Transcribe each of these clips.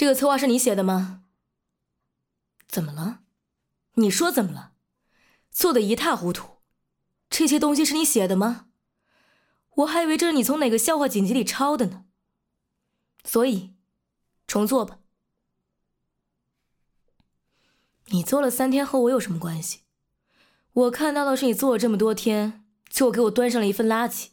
这个策划是你写的吗？怎么了？你说怎么了？做得一塌糊涂。这些东西是你写的吗？我还以为这是你从哪个笑话锦集里抄的呢。所以，重做吧。你做了3天和我有什么关系？我看到的是你做了这么多天，最后给我端上了一份垃圾。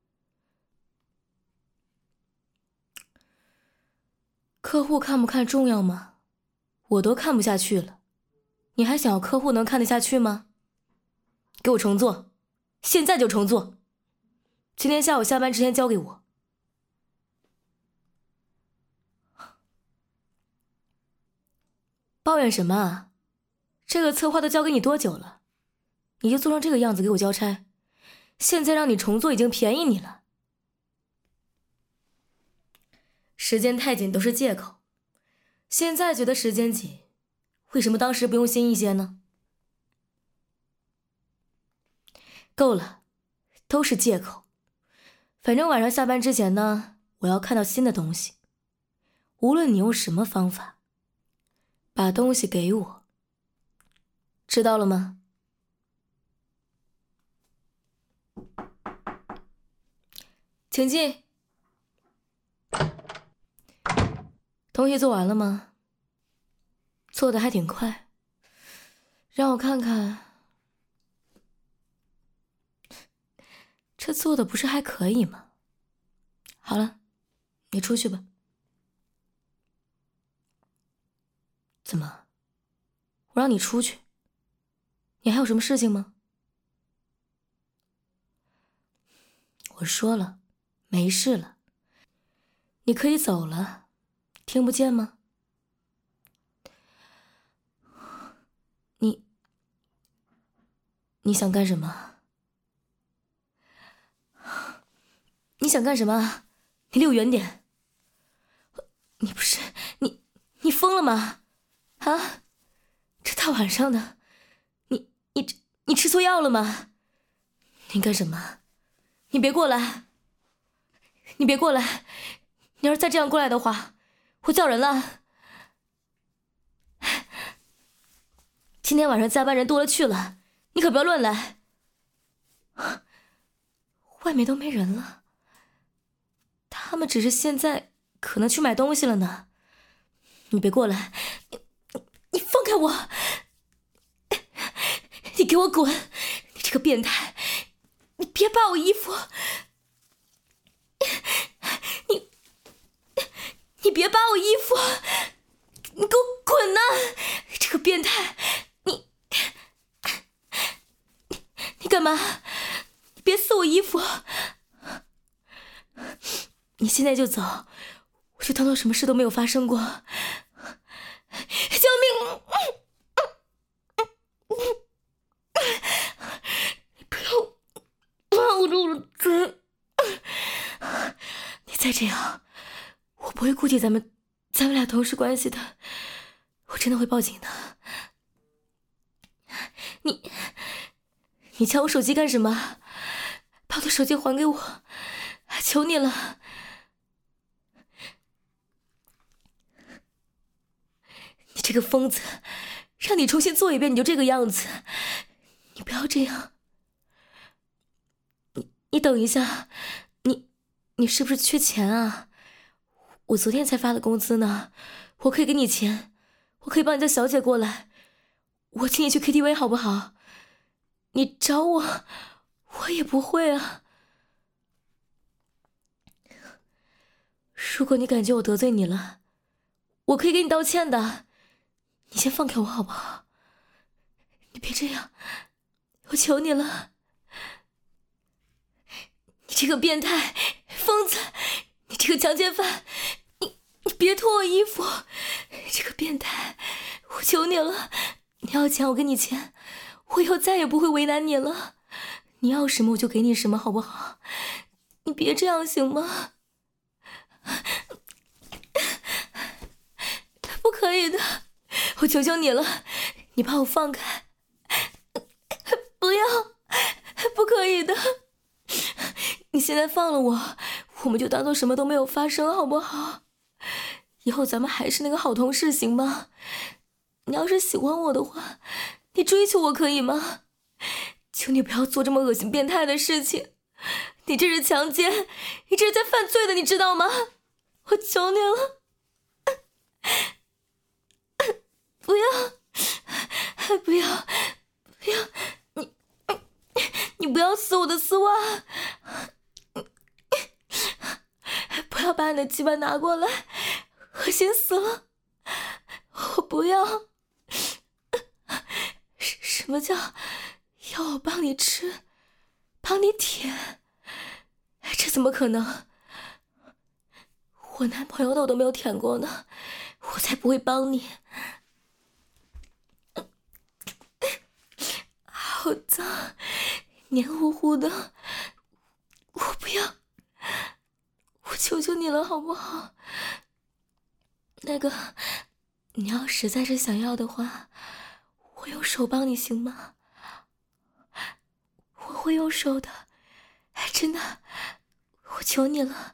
客户看不看重要吗？我都看不下去了，你还想要客户能看得下去吗？给我重做，现在就重做。今天下午下班之前交给我。抱怨什么啊？这个策划都交给你多久了？你就做成这个样子给我交差，现在让你重做已经便宜你了。时间太紧都是借口，现在觉得时间紧，为什么当时不用心一些呢？够了，都是借口。反正晚上下班之前呢，我要看到新的东西。无论你用什么方法，把东西给我，知道了吗？请进。东西做完了吗？做的还挺快，让我看看。这做的不是还可以吗？好了，你出去吧。怎么？我让你出去，你还有什么事情吗？我说了，没事了，你可以走了，听不见吗？你想干什么？你想干什么？你离我远点！你不是你疯了吗？啊？这大晚上的，你吃错药了吗？你干什么？你别过来！你别过来！你要是再这样过来的话，我叫人了。今天晚上加班人多了去了，你可不要乱来。外面都没人了，他们只是现在可能去买东西了呢。你别过来！你放开我！你给我滚！你这个变态！你别扒我衣服！你别扒我衣服！你给我滚呐！这个变态！你干嘛？你别撕我衣服！你现在就走，我就当做什么事都没有发生过。救命！你不要抱住我的嘴！你再这样，我不会顾及咱们俩同事关系的，我真的会报警的。你抢我手机干什么？把我的手机还给我，求你了！你这个疯子，让你重新做一遍你就这个样子，你不要这样。你等一下，你是不是缺钱啊？我昨天才发的工资呢，我可以给你钱，我可以帮你叫小姐过来，我请你去 KTV 好不好？你找我，我也不会啊。如果你感觉我得罪你了，我可以给你道歉的。你先放开我好不好？你别这样，我求你了。你这个变态疯子，你这个强奸犯，你别脱我衣服！这个变态，我求你了，你要钱我给你钱，我以后再也不会为难你了。你要什么我就给你什么好不好？你别这样行吗？不可以的，我求求你了，你把我放开！不要，不可以的！你现在放了我，我们就当做什么都没有发生，好不好？ 以后咱们还是那个好同事行吗？你要是喜欢我的话，你追求我可以吗？求你不要做这么恶心变态的事情，你这是强奸，你这是在犯罪的，你知道吗？我求你了，不要，不要，不要，你不要撕我的丝袜，不要把你的鸡巴拿过来，恶心死了，我不要。什么叫要我帮你吃，帮你舔？这怎么可能？我男朋友的我都没有舔过呢，我才不会帮你。好脏，黏糊糊的，我不要，我求求你了好不好？那个，你要实在是想要的话，我用手帮你行吗？我会用手的，真的，我求你了，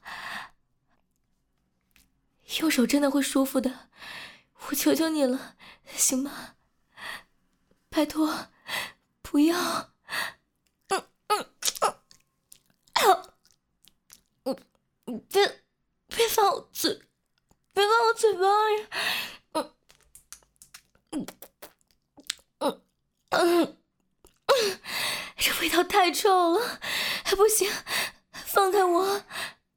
用手真的会舒服的，我求求你了，行吗？拜托，不要，别放我嘴，别放我嘴巴里，这味道太臭了，不行，放开我。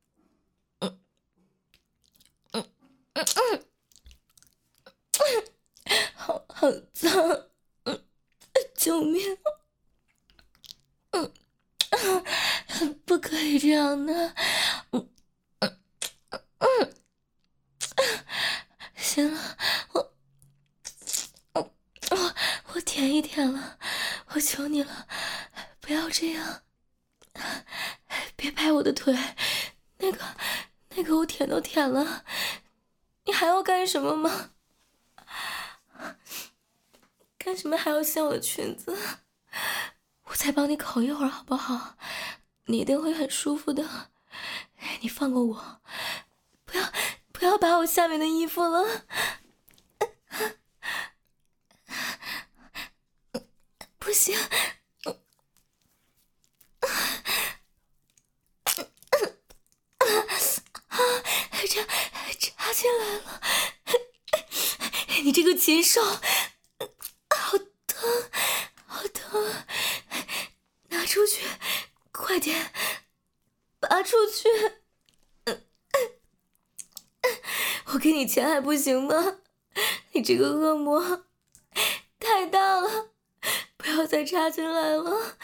好脏，救命！不可以这样的。行了，我舔一舔了，我求你了，不要这样，别拍我的腿，那个我舔都舔了，你还要干什么吗？干什么还要掀我的裙子？我再帮你烤一会儿好不好？你一定会很舒服的。你放过我，不要把我下面的衣服了。不行，插进来了，你这个禽兽，好疼，好疼，拿出去，快点，拔出去，我给你钱还不行吗？你这个恶魔太大了，不要再插进来了，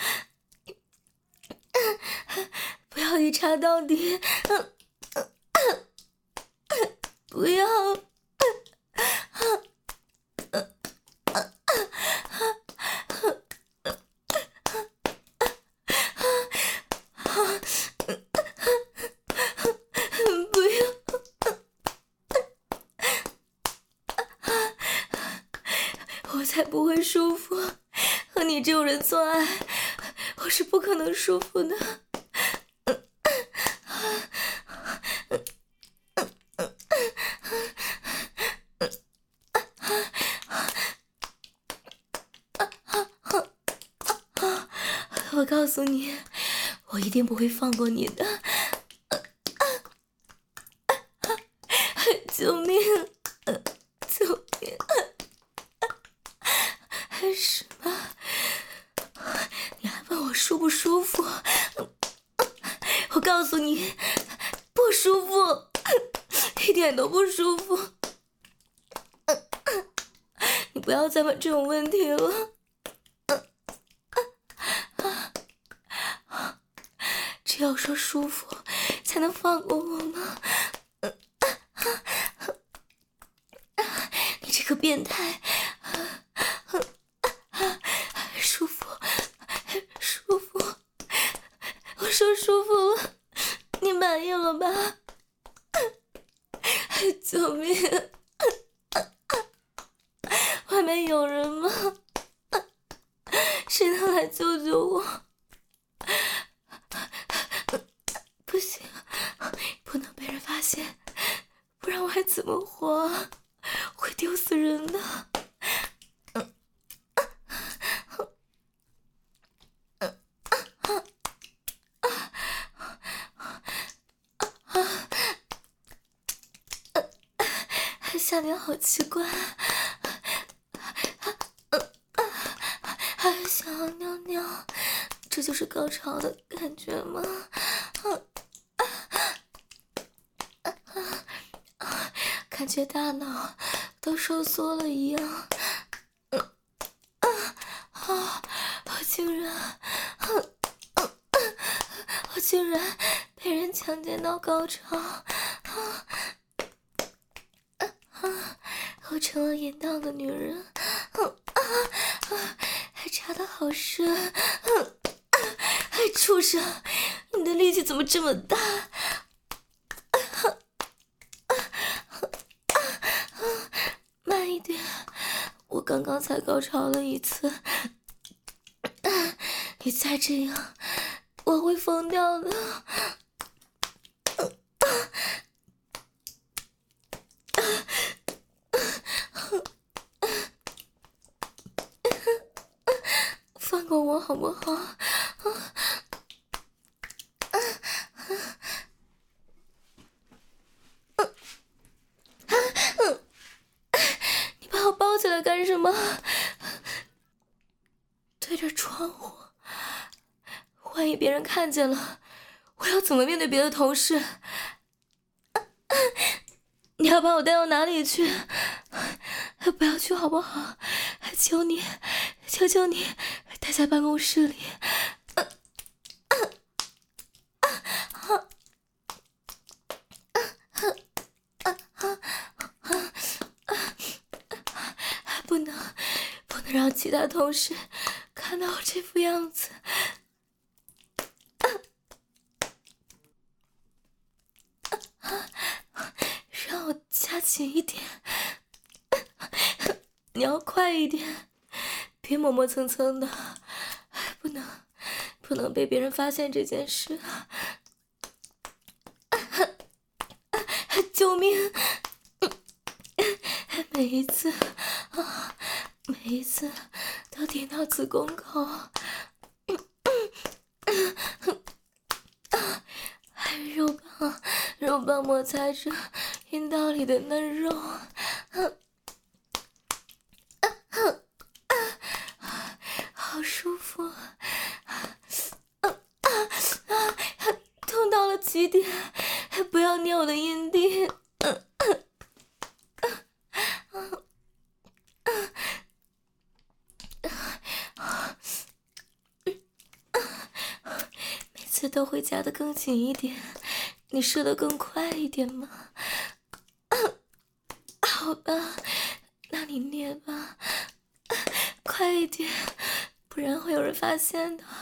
不要一插到底，不要，不要，我才不会舒服，和你这种人做爱，我是不可能舒服的。我告诉你，我一定不会放过你的！救命！救命！什么？你还问我舒不舒服？我告诉你，不舒服，一点都不舒服。你不要再问这种问题了。只有说舒服，才能放过我吗？你这个变态！舒服，舒服，我说舒服了，你满意了吧？救命！外面有人吗？谁能来救救我？不行，不能被人发现， 不然我还怎么活？会丢死人的。下面好奇怪，还想要尿尿，这就是高潮的感觉吗？感觉大脑都收缩了一样。我竟然被人强奸到高潮，我成了淫荡的女人，还插得好深，畜生，你的力气怎么这么大？慢一点，我刚刚才高潮了一次，你再这样，我会疯掉的。放过我好不好？你把我抱起来干什么？对着窗户，万一别人看见了，我要怎么面对别的同事？你要把我带到哪里去？不要去好不好？求你，求求你，待在办公室里。不能让其他同事看到我这副样子。让我加紧一点，你要快一点，别磨磨蹭蹭的，不能被别人发现这件事。救命！每一次都顶到子宫口，还有肉棒摩擦着阴道里的嫩肉，好舒服，痛到了极点，不要捏我的阴蒂。每次都会夹得更紧一点，你射得更快一点吗？好吧，那你捏吧，快一点，不然会有人发现的。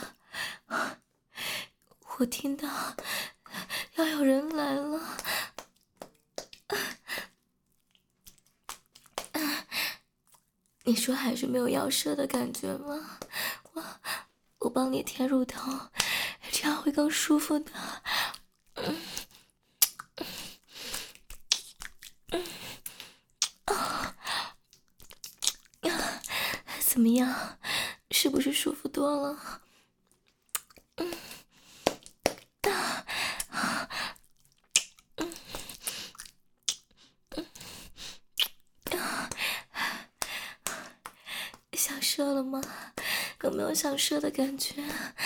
我听到要有人来了。你说还是没有要射的感觉吗？我帮你填乳头，这样会更舒服的。怎么样？是不是舒服多了？想射了吗？有没有想射的感觉？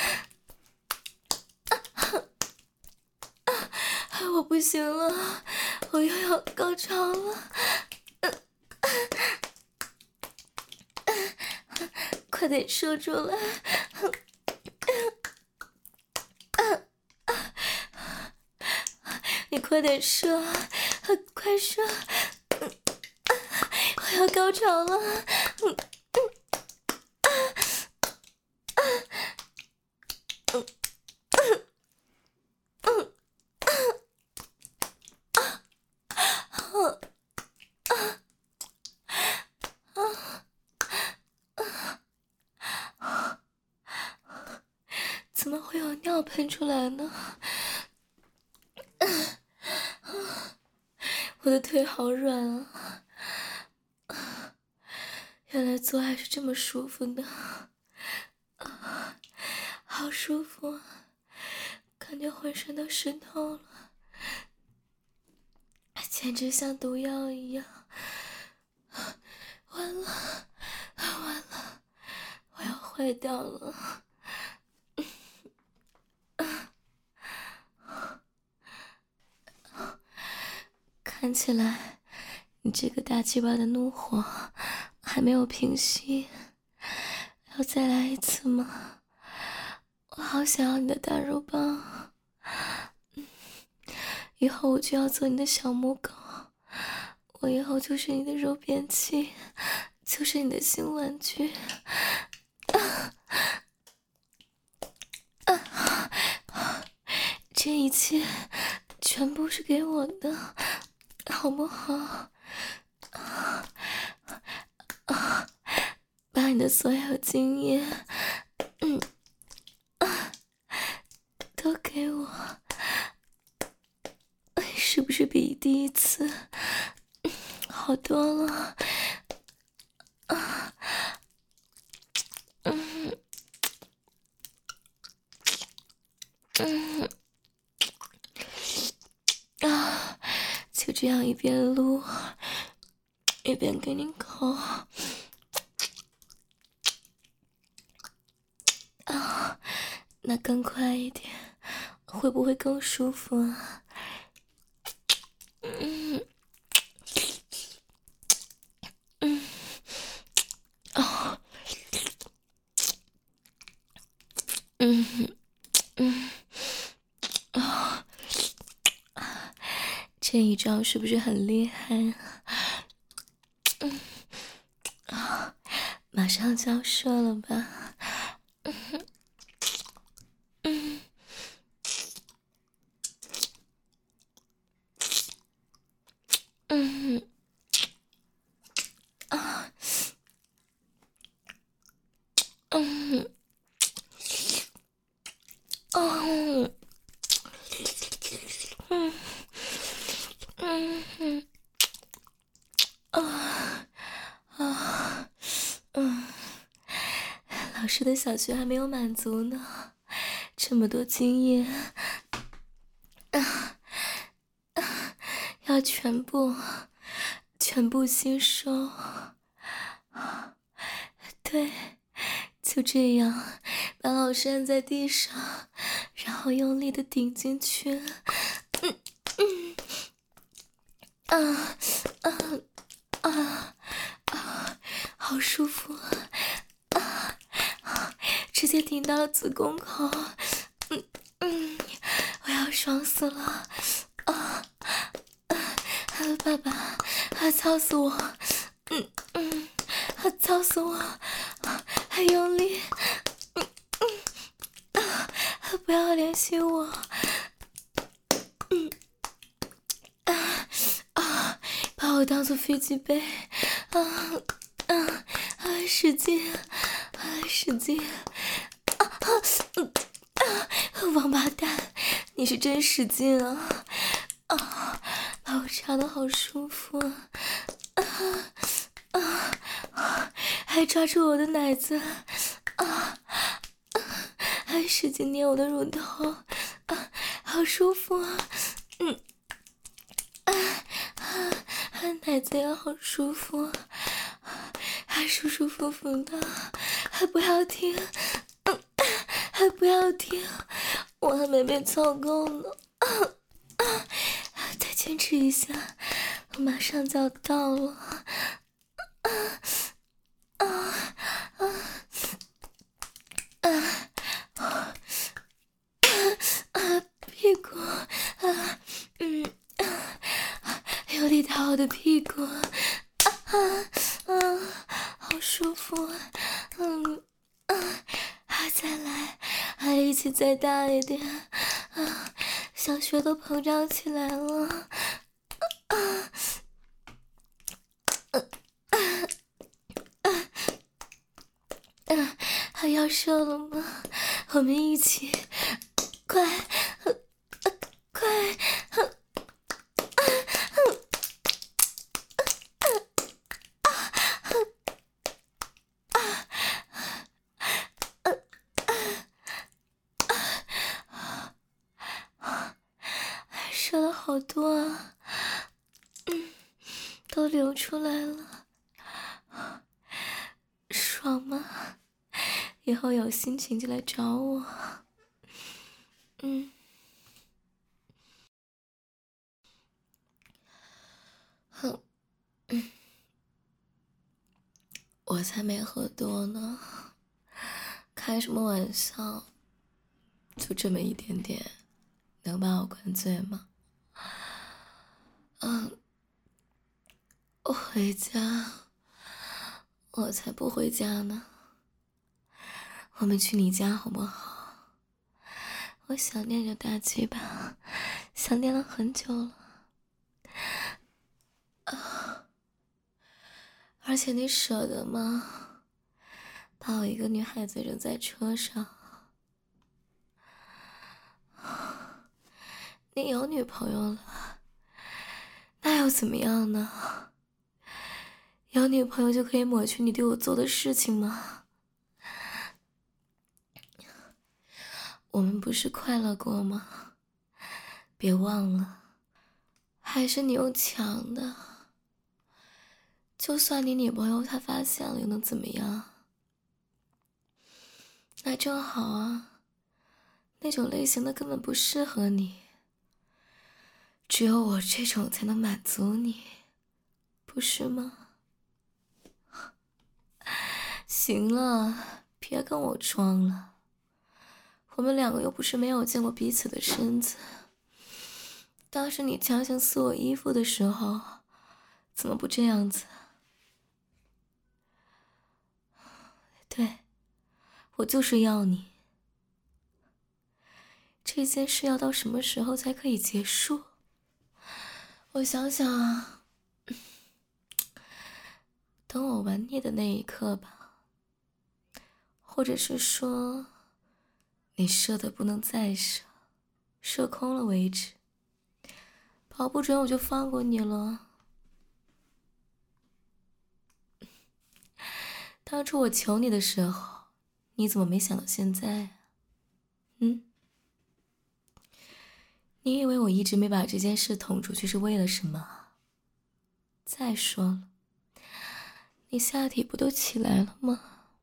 我不行了，我又要高潮了。快点射出来！你快点射，快射！我要高潮了！怎么会有尿喷出来呢？ 我的腿好软啊！原来做爱是这么舒服的，好舒服啊，感觉浑身都湿透了，简直像毒药一样。完了，完了，我要坏掉了。看起来你这个大鸡巴的怒火还没有平息，要再来一次吗？我好想要你的大肉棒，以后我就要做你的小母狗，我以后就是你的肉便器，就是你的新玩具。这一切全部是给我的，好不好？把你的所有经验，都给我，是不是比第一次好多了？就这样一边撸一边给你口啊，那更快一点，会不会更舒服啊？这一招是不是很厉害啊？马上就要射了吧？老师的小学还没有满足呢，这么多经验，要全部吸收。对，就这样，把老师按在地上，然后用力的顶进去。好舒服直接顶到了子宫口。我要爽死了爸爸，操死我！操死我！还用力！不要联系我！把我当做飞机杯！使劲！使劲！王八蛋，你是真使劲啊！把我插得好舒服还抓住我的奶子还使劲捏我的乳头好舒服奶子也好舒服还舒舒服服的，还不要停还不要停，我还没被操够呢再坚持一下，我马上就要到了屁股有力打我的屁股好舒服再来力气再大一点小穴都膨胀起来了还要射了吗？我们一起快好多啊，都流出来了，爽吗？以后有心情就来找我。哼，我才没喝多呢，开什么玩笑？就这么一点点，能把我灌醉吗？我回家，我才不回家呢。我们去你家好不好？我想念着大鸡巴，想念了很久了。而且你舍得吗？把我一个女孩子扔在车上。你有女朋友了，那又怎么样呢？有女朋友就可以抹去你对我做的事情吗？我们不是快乐过吗？别忘了，还是你用抢的。就算你女朋友她发现了又能怎么样？那正好啊，那种类型的根本不适合你，只有我这种才能满足你，不是吗？行了，别跟我装了，我们两个又不是没有见过彼此的身子。当时你强行撕我衣服的时候，怎么不这样子？对，我就是要你。这件事要到什么时候才可以结束？我想想啊，等我玩腻的那一刻吧，或者是说，你射的不能再射，射空了为止。保不准我就放过你了。当初我求你的时候，你怎么没想到现在啊？你以为我一直没把这件事捅出去是为了什么？再说了，你下体不都起来了吗？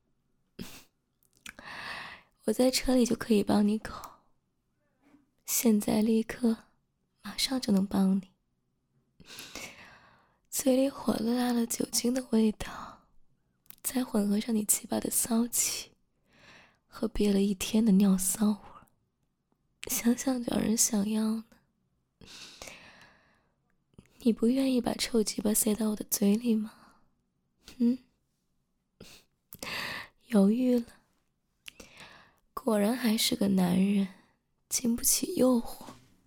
我在车里就可以帮你搞，现在立刻，马上就能帮你。嘴里火辣辣的酒精的味道，再混合上你鸡巴的骚气和憋了一天的尿骚味，想想就让人想要呢。你不愿意把臭鸡巴塞到我的嘴里吗？犹豫了，果然还是个男人，经不起诱惑。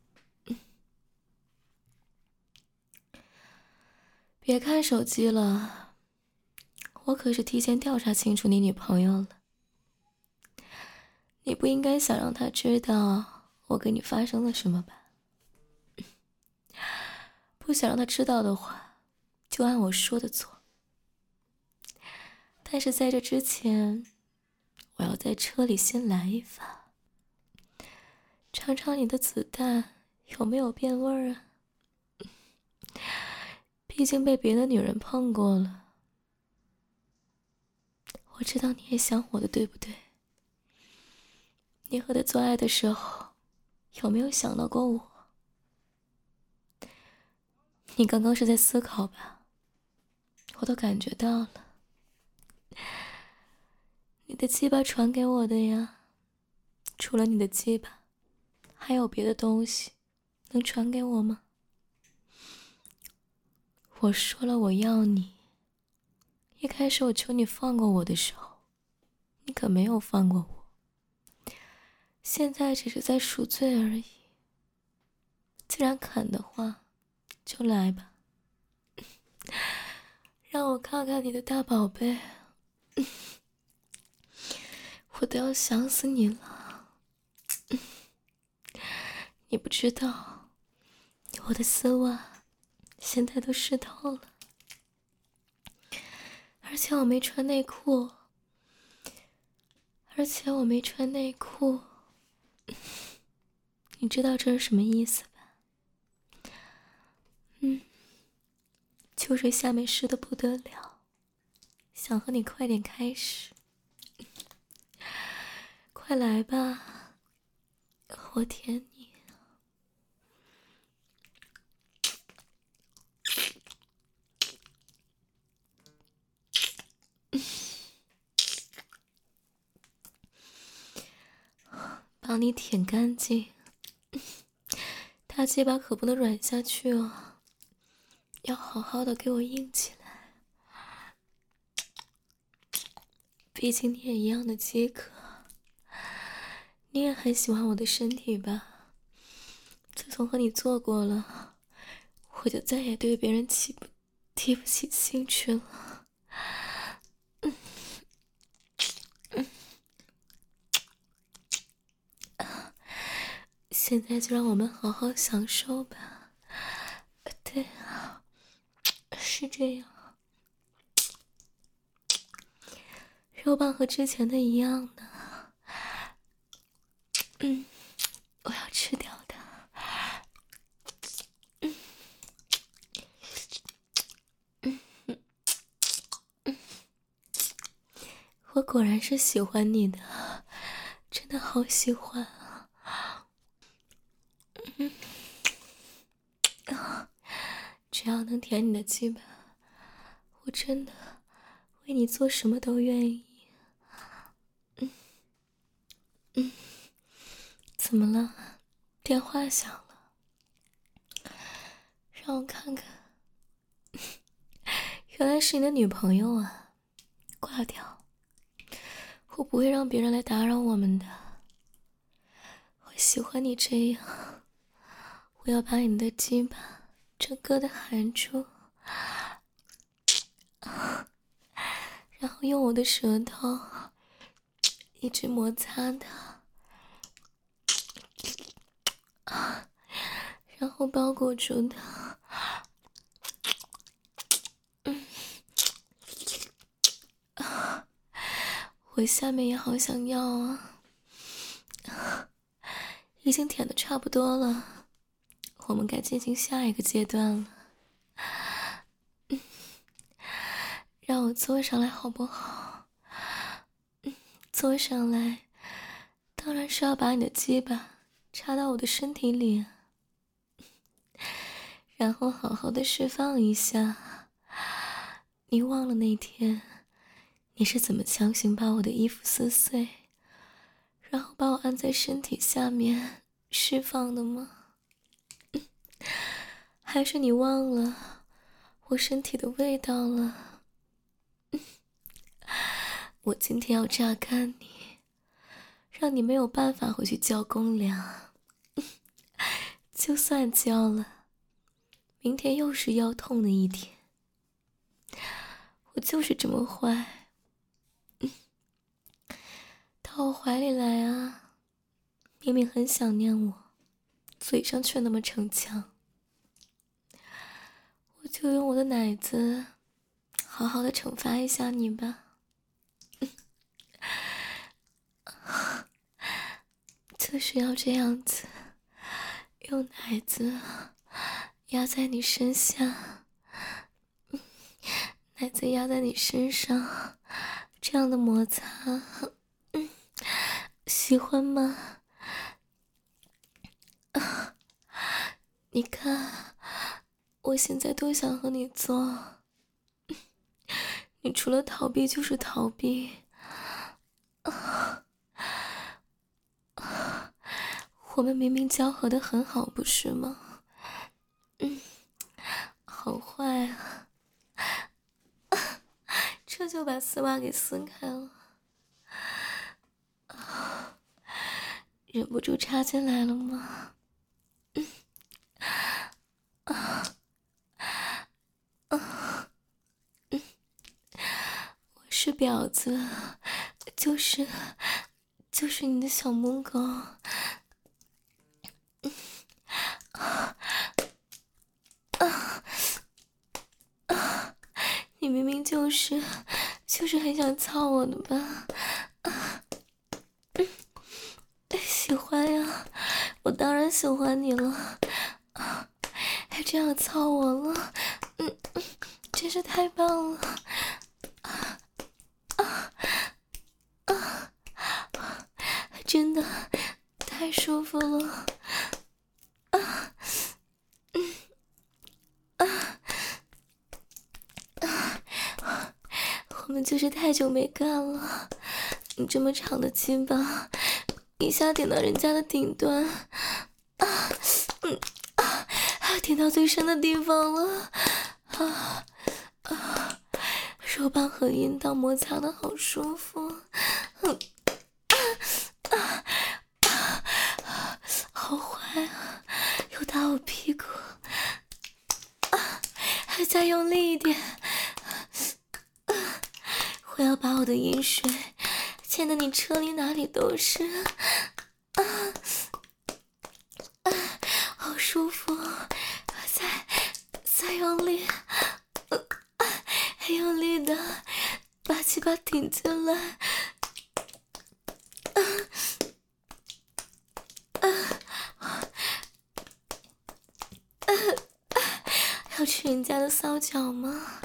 别看手机了，我可是提前调查清楚你女朋友了。你不应该想让她知道我跟你发生了什么吧？不想让她知道的话，就按我说的做。但是在这之前，我要在车里先来一发，尝尝你的子弹有没有变味儿啊？毕竟被别的女人碰过了，我知道你也想我的，对不对？你和他做爱的时候，有没有想到过我？你刚刚是在思考吧？我都感觉到了。你的鸡巴传给我的呀，除了你的鸡巴，还有别的东西能传给我吗？我说了我要你，一开始我求你放过我的时候，你可没有放过我。现在只是在赎罪而已。既然肯的话，就来吧，让我看看你的大宝贝。我都要想死你了。你不知道，我的丝袜现在都湿透了，而且我没穿内裤。你知道这是什么意思吧？ 就是下面湿的不得了，想和你快点开始。快来吧，我舔你。帮你舔干净，大鸡巴可不能软下去哦，要好好的给我硬起来。毕竟你也一样的饥渴，你也很喜欢我的身体吧？自从和你做过了，我就再也对别人提不起兴趣了。现在就让我们好好享受吧。对啊，是这样。肉棒和之前的一样呢。我要吃掉它。我果然是喜欢你的，真的好喜欢啊。只要能舔你的鸡巴，我真的为你做什么都愿意。怎么了？电话响了，让我看看。原来是你的女朋友啊，挂掉。我不会让别人来打扰我们的。我喜欢你这样，我要把你的鸡巴整个的含住，然后用我的舌头一直摩擦它，然后包裹住它。我下面也好想要啊，已经舔得差不多了，我们该进行下一个阶段了。让我坐上来好不好？坐上来，当然是要把你的鸡巴插到我的身体里，然后好好的释放一下。你忘了那天你是怎么强行把我的衣服撕碎，然后把我按在身体下面释放的吗？还是你忘了我身体的味道了？我今天要榨干你，让你没有办法回去交公粮。就算交了，明天又是腰痛的一天。我就是这么坏。到我怀里来啊，明明很想念我，嘴上却那么逞强。我就用我的奶子好好的惩罚一下你吧。就是要这样子，用奶子压在你身下，奶子压在你身上，这样的摩擦，喜欢吗？你看，我现在多想和你做，你除了逃避就是逃避。我们明明交合得很好，不是吗？好坏啊！这就把丝袜给撕开了，忍不住插进来了吗？我是婊子，就是你的小母狗。你明明就是很想操我的吧？喜欢呀，我当然喜欢你了。还这样操我了， 真是太棒了，真的太舒服了，我们就是太久没干了，你这么长的鸡巴，一下顶到人家的顶端，顶到最深的地方了，手棒和阴道摩擦的好舒服，好坏啊，又打我屁股，再用力一点，我要把我的饮水溅得你车里哪里都是，好舒服，再用力，很用力的把鸡巴顶进来，要吃人家的骚脚吗？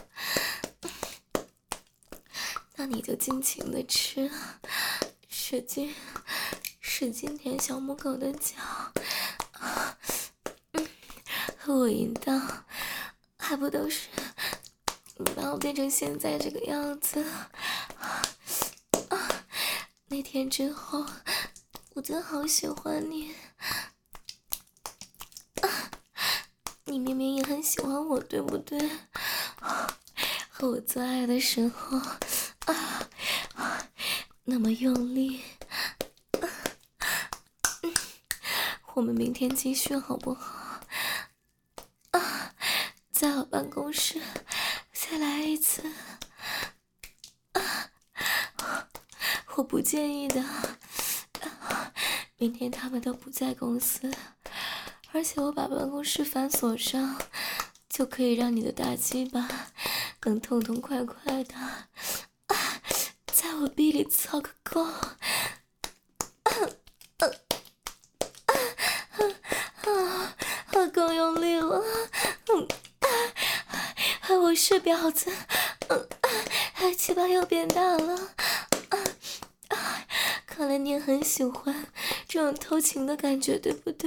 那你就尽情的吃，使劲舔小母狗的脚，和我淫荡，还不都是你把我变成现在这个样子？那天之后，我真的好喜欢你。你明明也很喜欢我，对不对？和我做爱的时候，那么用力。我们明天继续好不好？在我办公室再来一次。我不介意的。明天他们都不在公司。而且我把办公室反锁上，就可以让你的大鸡巴更痛痛快快的在我逼里操个够，更用力了，我是婊子，鸡巴又变大了，看来你也很喜欢这种偷情的感觉，对不对？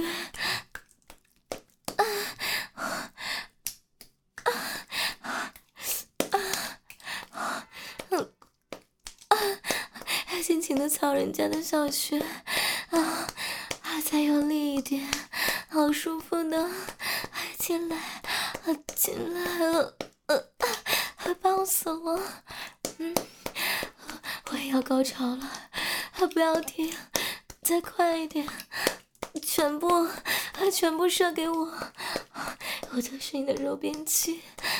尽情的操人家的小穴，再用力一点，好舒服的，进来，进来了，棒死了，我也要高潮了，不要停，再快一点，全部射给我，我就是你的肉便器，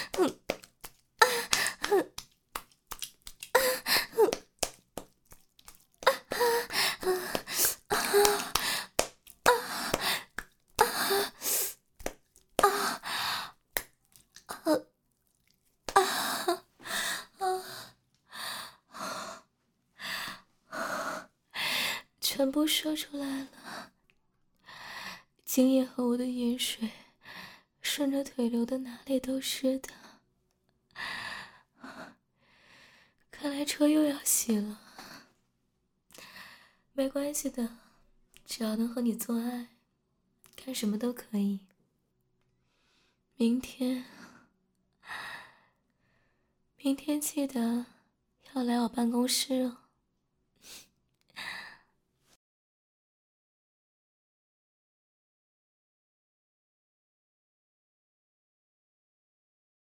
全部射出来了，精液和我的饮水顺着腿流的哪里都是的，看来车又要洗了。没关系的，只要能和你做爱，干什么都可以。明天记得要来我办公室哦。